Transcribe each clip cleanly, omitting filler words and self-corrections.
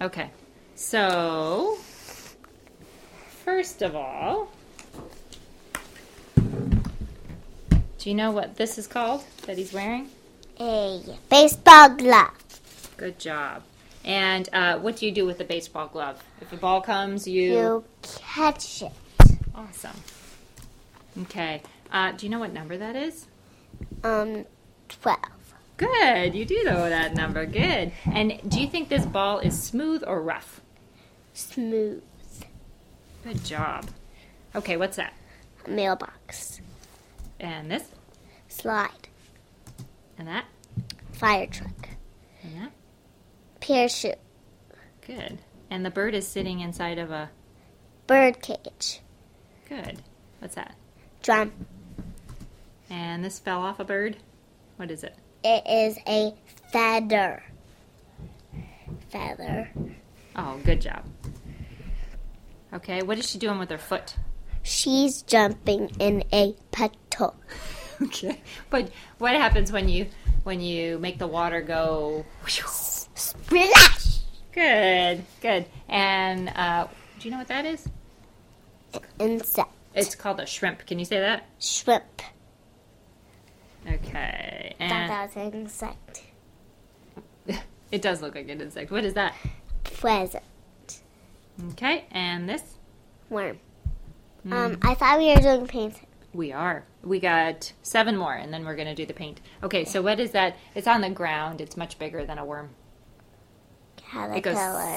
Okay. So, first of all, do you know what this is called that he's wearing? A baseball glove. Good job. And what do you do with the baseball glove? If a ball comes, You catch it. Awesome. Okay. Do you know what number that is? 12. Good. You do know that number. Good. And do you think this ball is smooth or rough? Smooth. Good job. Okay, what's that? Mailbox. And this? Slide. And that? Fire truck. And that? Parachute. Good. And the bird is sitting inside of a... Bird cage. Good. What's that? Drum. And this fell off a bird? What is it? It is a feather. Feather. Oh, good job. Okay, what is she doing with her foot? She's jumping in a puddle. Okay. But what happens when you make the water go... Splash! Good, good. And do you know what that is? Insect. It's called a shrimp. Can you say that? Shrimp. Okay. And That's an insect. it does look like an insect. What is that? Present. Okay. And this? Worm. I thought we were doing painting. We are. We got 7 more, and then we're going to do the paint. Okay, so what is that? It's on the ground. It's much bigger than a worm. It goes... Caterpillar.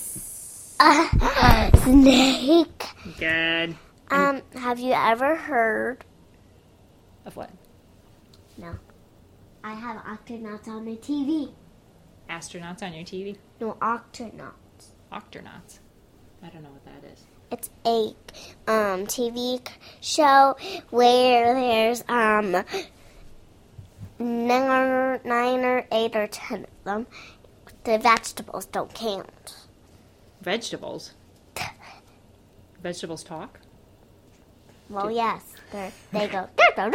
Snake. Good. Have you ever heard? Of what? No. I have octonauts on my TV. Astronauts on your TV? No, octonauts. Octonauts. I don't know what that is. It's a TV show where there's 9 or 8 or 10 of them. The vegetables don't count. Vegetables? Vegetables talk? Well, yes. They go.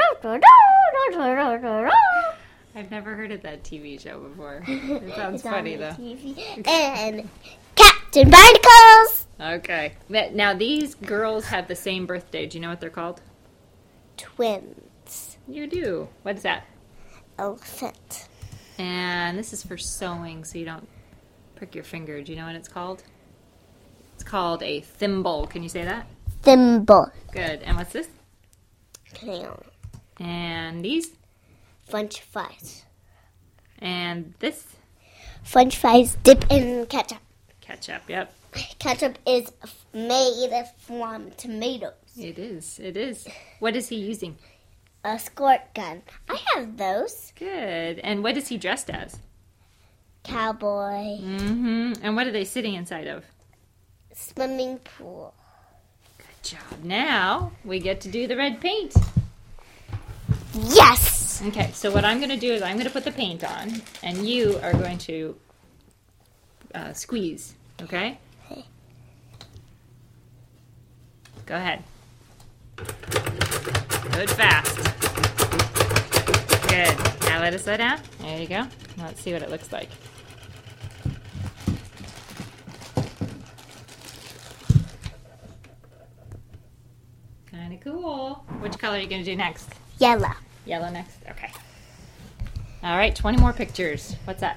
I've never heard of that TV show before. It sounds It's on funny, the though. TV. And Captain Barnacles. Okay. Now, these girls have the same birthday. Do you know what they're called? Twins. You do. What is that? Elephant. And this is for sewing, so you don't prick your finger. Do you know what it's called? It's called a thimble. Can you say that? Thimble. Good. And what's this? Clown. And these? French fries. And this? French fries dip in ketchup. Ketchup, yep. Ketchup is made from tomatoes. It is. It is. What is he using? A squirt gun. I have those. Good. And what is he dressed as? Cowboy. Mm-hmm. And what are they sitting inside of? Swimming pool. Good job. Now we get to do the red paint. Yes! Okay, so what I'm going to do is I'm going to put the paint on, and you are going to squeeze, okay? Okay. Go ahead. Good, fast. Good. Now let it slow down. There you go. Now let's see what it looks like. Kind of cool. Which color are you going to do next? Yellow. Yellow next? Okay. All right, 20 more pictures. What's that?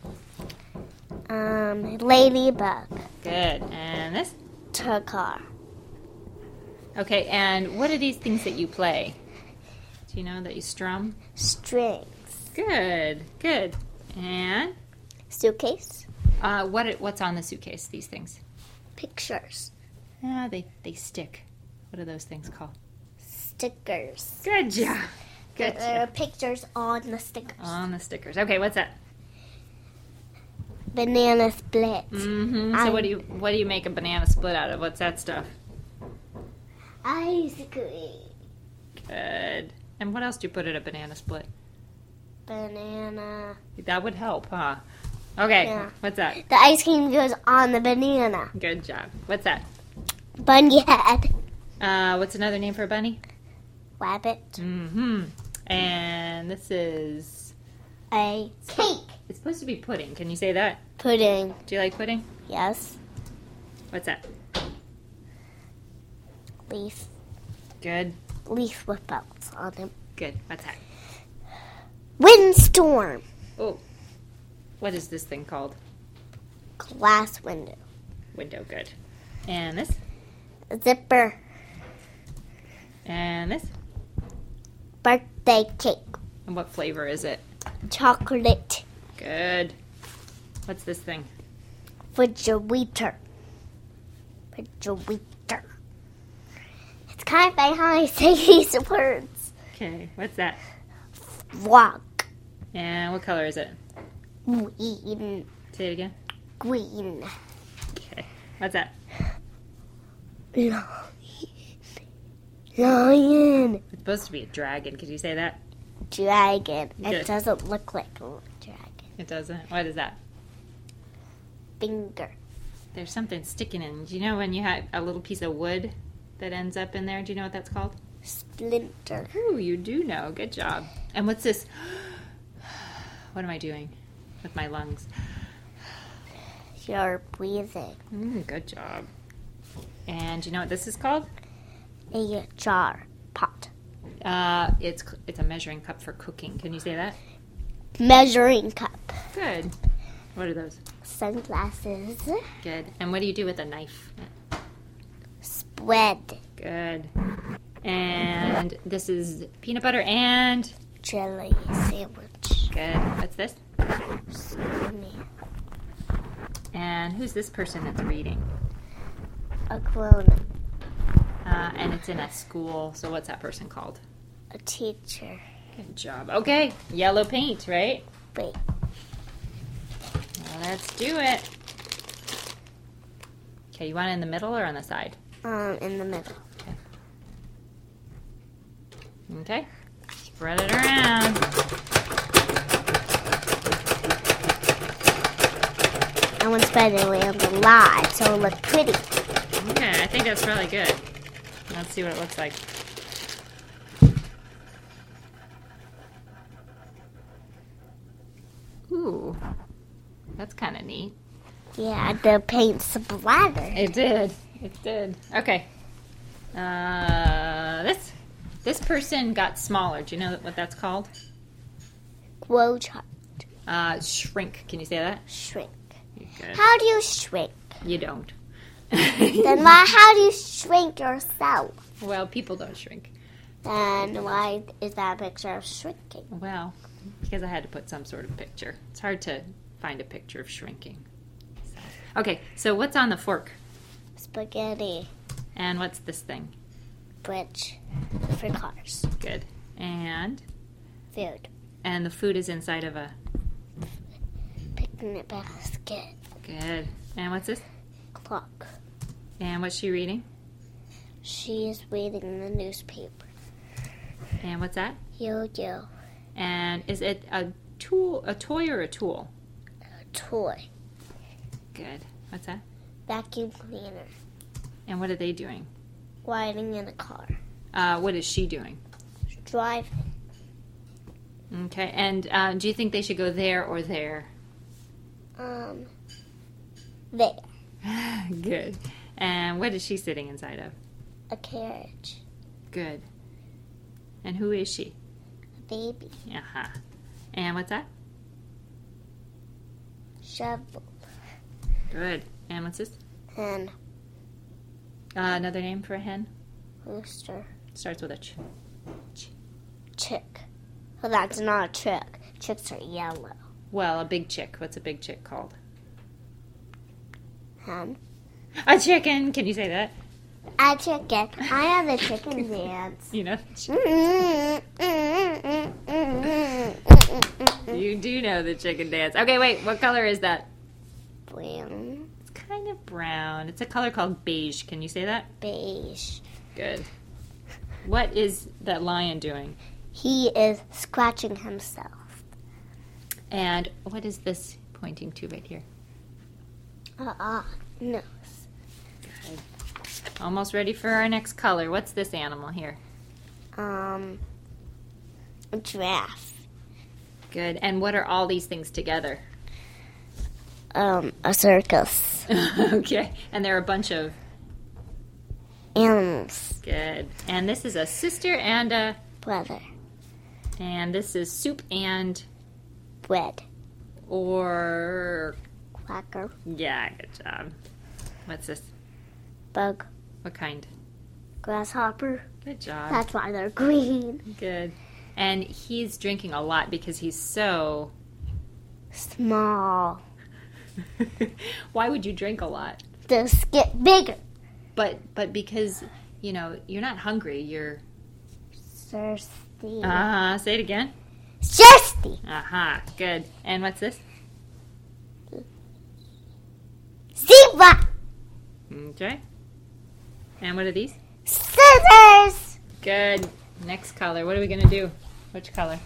Ladybug. Good. And this? Car. Okay, and what are these things that you play? Do you know that you strum? Strings. Good, good. And Suitcase. what's on the suitcase, these things? Pictures. They stick. What are those things called? Stickers. Good job. Good There are job. pictures on the stickers. On the stickers. Okay, what's that? Banana split. Mm-hmm. So what do you make a banana split out of? What's that stuff? Ice cream. Good. And what else do you put in a banana split? Banana. That would help, huh? Okay, Yeah. what's that? The ice cream goes on the banana. Good job. What's that? Bunny head. What's another name for a bunny? Rabbit. Mm-hmm. And this is... A cake. It's supposed to be pudding. Can you say that? Pudding. Do you like pudding? Yes. What's that? Leaf. Good. Leaf with belts on him. Good. What's that? Windstorm. Oh. What is this thing called? Glass window. Window. Good. And this? Zipper. And this? Birthday cake. And what flavor is it? Chocolate. Good. What's this thing? Refrigerator. Refrigerator. It's kind of funny how I say these words. Okay. What's that? Frog. And what color is it? Green. Say it again. Green. Okay. What's that? Lion. It's supposed to be a dragon. Could you say that? Dragon. Good. It doesn't look like a dragon. It doesn't. What is that? Finger. There's something sticking in. Do you know when you have a little piece of wood that ends up in there? Do you know what that's called? Splinter. Ooh, you do know. Good job. And what's this? What am I doing with my lungs? You're breathing. Good job. And do you know what this is called? A jar. Pot. It's a measuring cup for cooking. Can you say that? Measuring cup. Good. What are those? Sunglasses. Good. And what do you do with a knife? Spread. Good. And this is peanut butter and... Jelly sandwich. Good. What's this? Spoony. And who's this person that's reading? A grown-up. And it's in a school. So what's that person called? A teacher. Good job. Okay. Yellow paint, right? Wait. Well, let's do it. Okay, you want it in the middle or on the side? In the middle. Okay. Spread it around. I want to spread it around a lot so it'll look pretty. Okay, I think that's really good. Let's see what it looks like. Ooh, that's kind of neat. Yeah, the paint splattered. It did. It did. Okay. This person got smaller. Do you know what that's called? Grow chart. Shrink. Can you say that? Shrink. Good. How do you shrink? You don't. Then how do you shrink yourself? Well, people don't shrink. Then why is that a picture of shrinking? Well, because I had to put some sort of picture. It's hard to find a picture of shrinking. Okay, so what's on the fork? Spaghetti. And what's this thing? Bridge for cars. Good. And Food. the food is inside of a... Picnic basket. Good. And what's this? Clock. And what's she reading? She is reading the newspaper. And what's that? Yo-yo. And is it a toy or a tool? A toy. Good. What's that? Vacuum cleaner. And what are they doing? Riding in a car. What is she doing? Driving. Okay. And do you think they should go there or there? There. Good. And what is she sitting inside of? A carriage. Good. And who is she? A baby. Uh-huh. And what's that? Shovel. Good. And what's this? Hen. Another name for a hen? Rooster. Starts with a ch. Chick. Well, that's not a chick. Chicks are yellow. Well, a big chick. What's a big chick called? Hen. A chicken. Can you say that? A chicken. I have the chicken dance. You know? You do know the chicken dance. Okay, wait. What color is that? Brown. It's kind of brown. It's a color called beige. Can you say that? Beige. Good. What is that lion doing? He is scratching himself. And what is this pointing to right here? Nose. Good. Almost ready for our next color. What's this animal here? A giraffe. Good. And what are all these things together? A circus. Okay. And there are a bunch of... animals. Good. And this is a sister and a... Brother. And this is soup and... Bread. Or... Cracker. Yeah, good job. What's this? Bug. What kind? Grasshopper. Good job. That's why they're green. Good. And he's drinking a lot because he's so... Small. Why would you drink a lot? Just get bigger. But because, you know, you're not hungry. You're... Thirsty. Say it again. Thirsty. Good. And what's this? Zebra. Okay. And what are these? Scissors. Good. Next color. What are we going to do? Which color?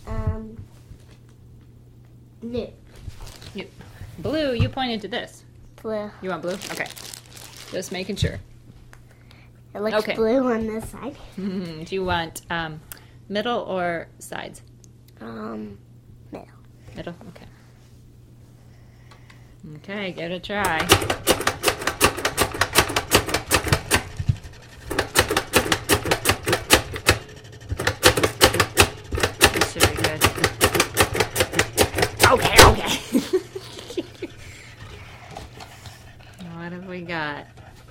Blue. Blue. You pointed to this. Blue. You want blue? Okay. Just making sure. It looks Okay. blue on this side. Do you want middle or sides? Middle. Middle? Okay. Okay, give it a try. This should be good. Okay. What have we got?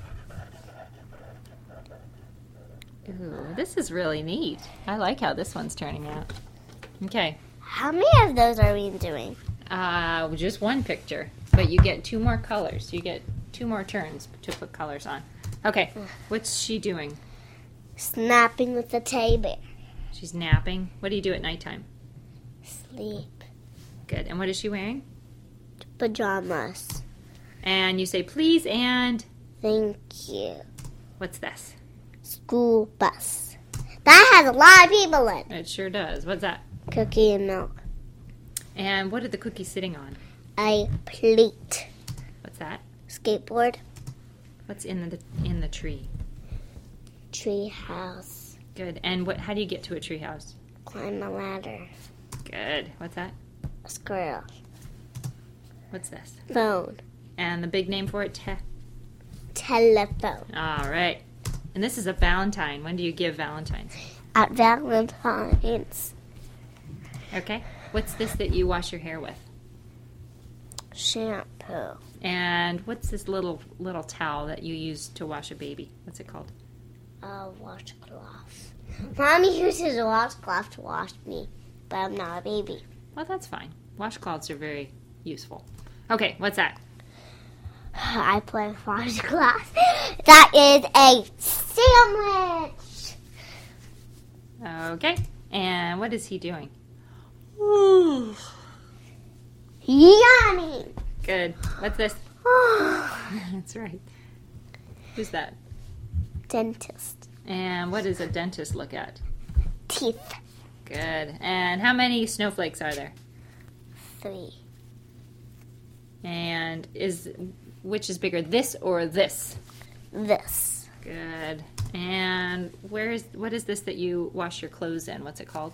Ooh, this is really neat. I like how this one's turning out. Okay. How many of those are we doing? Just one picture, but you get 2 more colors. You get 2 more turns to put colors on. Okay, what's she doing? Snapping with the teddy bear. She's napping. What do you do at nighttime? Sleep. Good. And what is she wearing? Pajamas. And you say please and... Thank you. What's this? School bus. That has a lot of people in. It sure does. What's that? Cookie and milk. And what are the cookies sitting on? A plate. What's that? Skateboard. What's in the tree? Tree house. Good. And how do you get to a tree house? Climb a ladder. Good. What's that? A squirrel. What's this? Phone. And the big name for it? Telephone. All right. And this is a Valentine. When do you give Valentines? At Valentine's. Okay. What's this that you wash your hair with? Shampoo. And what's this little towel that you use to wash a baby? What's it called? A washcloth. Mommy uses a washcloth to wash me, but I'm not a baby. Well, that's fine. Washcloths are very useful. Okay, what's that? I play with washcloth. That is a sandwich. Okay. And what is he doing? Yummy. Good. What's this? That's right. Who's that? Dentist. And what does a dentist look at? Teeth. Good. And how many snowflakes are there? 3. And which is bigger, this or this? This. Good. And what is this that you wash your clothes in? What's it called?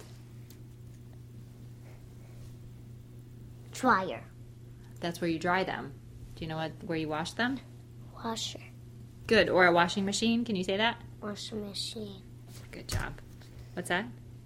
Dryer. That's where you dry them. Do you know where you wash them? Washer. Good. Or a washing machine. Can you say that? Washing machine. Good job. What's that?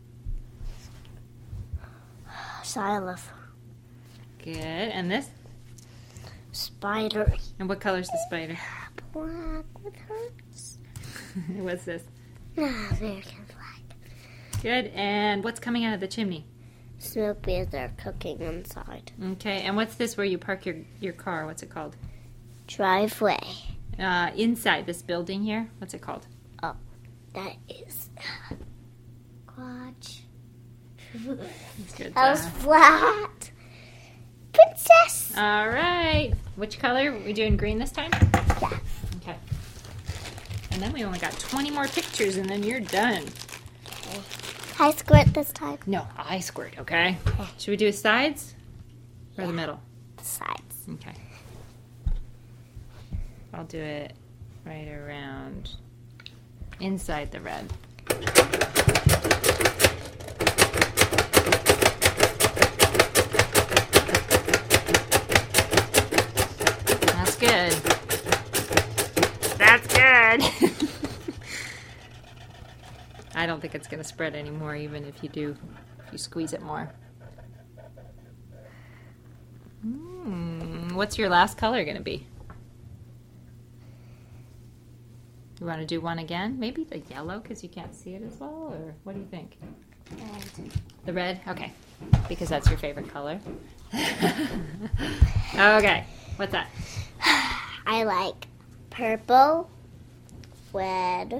Xylophone. Good. And this? Spider. And what color's the spider? Black with hurts. What's this? American flag. Good. And what's coming out of the chimney? Smoke because they're cooking inside. Okay. And what's this where you park your car? What's it called? Driveway. Inside this building here? What's it called? Oh, that is garage. Good That was job. flat. Princess. All right. Which color? Are we doing green this time? Yeah. Okay. And then we only got 20 more pictures and then you're done. I squirt this time. No, I squirt, okay? Should we do sides or the middle? The sides. Okay. I'll do it right around inside the red. That's good. That's good. I don't think it's going to spread anymore, even if you squeeze it more. What's your last color going to be? You want to do one again? Maybe the yellow because you can't see it as well? Or what do you think? Red. The red? Okay. Because that's your favorite color. Okay. What's that? I like purple, red,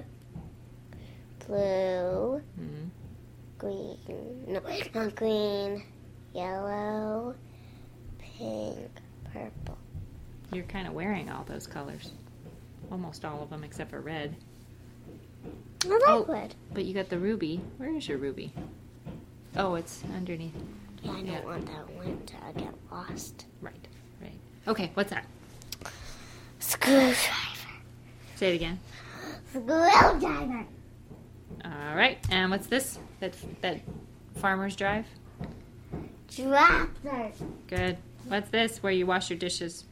blue, green, no, not green, yellow, pink, purple. You're kind of wearing all those colors. Almost all of them except for red. I like red. But you got the ruby. Where is your ruby? Oh, it's underneath. Yeah, I don't want that one to get lost. Right. Okay, what's that? Screwdriver. Say it again. Screwdriver. All right, and what's this? That farmer's drive? Tractor. Good. What's this? Where you wash your dishes?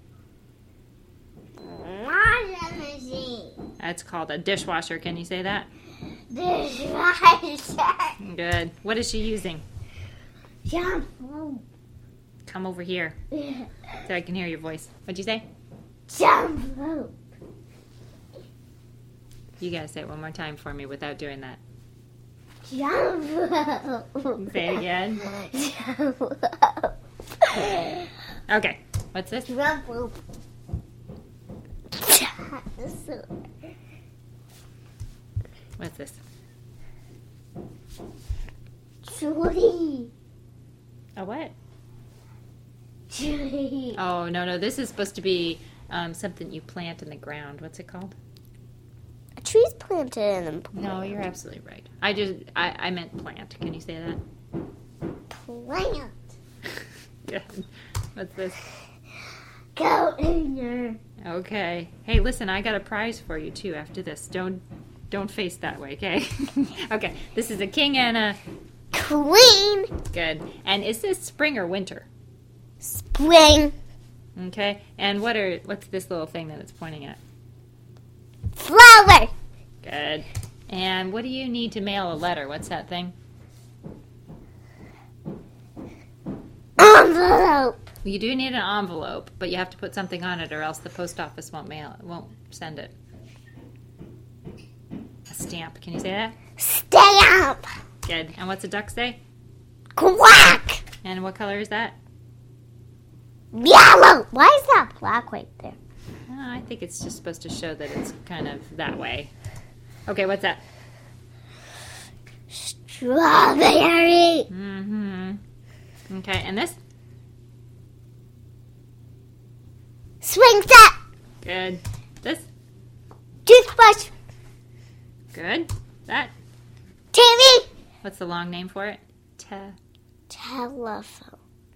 Washing machine. That's called a dishwasher. Can you say that? Dishwasher. Good. What is she using? Shampoo. Come over here so I can hear your voice. What'd you say? Shampoo. You gotta say it one more time for me without doing that. Shampoo. Say it again. Shampoo. Okay. What's this? Shampoo. What's this? Tree. A what? Tree. Oh, no. This is supposed to be something you plant in the ground. What's it called? A tree's planted in the plant. No, you're absolutely right. I meant plant. Can you say that? Plant. Good. What's this? Container. Okay. Hey, listen, I got a prize for you too after this. Don't face that way, okay? Okay. This is a king and a Queen. good. And is this spring or winter? Spring. Okay. And what's this little thing that it's pointing at? Flower. Good. And what do you need to mail a letter? What's that thing? Envelope. You do need an envelope, but you have to put something on it or else the post office won't send it. A stamp. Can you say that? Stamp. Good. And what's a duck say? Quack. And what color is that? Yellow. Why is that black right there? I think it's just supposed to show that it's kind of that way. Okay, what's that? Strawberry. Mm-hmm. Okay, and this? Swing set. Good. This? Toothbrush. Good. That? TV. What's the long name for it? Telephone.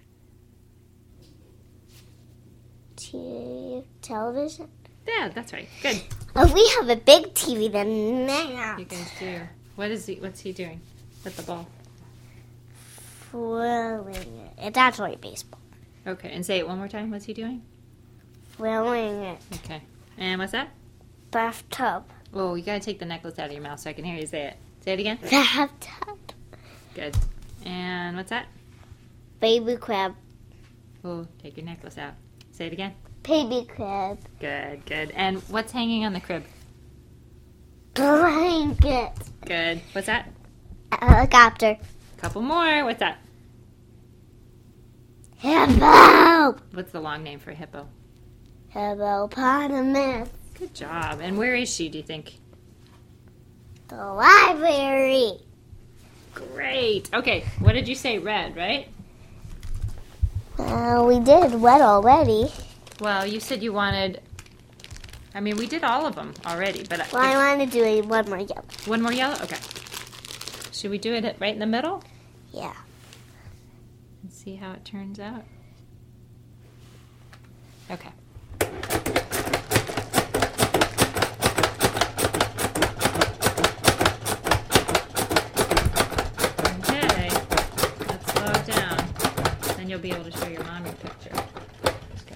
Television. Yeah, that's right. Good. Oh, we have a big TV than that. You guys do. What's he doing with the ball? Throwing it. It's actually baseball. Okay, and say it one more time. What's he doing? Throwing it. Okay. And what's that? Bathtub. Oh, you gotta take the necklace out of your mouth so I can hear you say it. Say it again. Bathtub. Good. And what's that? Baby crab. Oh, take your necklace out. Say it again. Baby crab. Good, good. And what's hanging on the crib? Blanket. Good. What's that? Helicopter. Couple more. What's that? Hippo. What's the long name for a hippo? Hippopotamus. Good job. And where is she, do you think? The library. Great. Okay, what did you say? Red, right? We did wet already. Well, you said you wanted... we did all of them already, but... Well, I want to do one more yellow. One more yellow? Okay. Should we do it right in the middle? Yeah. And see how it turns out? Okay. Okay. Let's slow it down. Then you'll be able to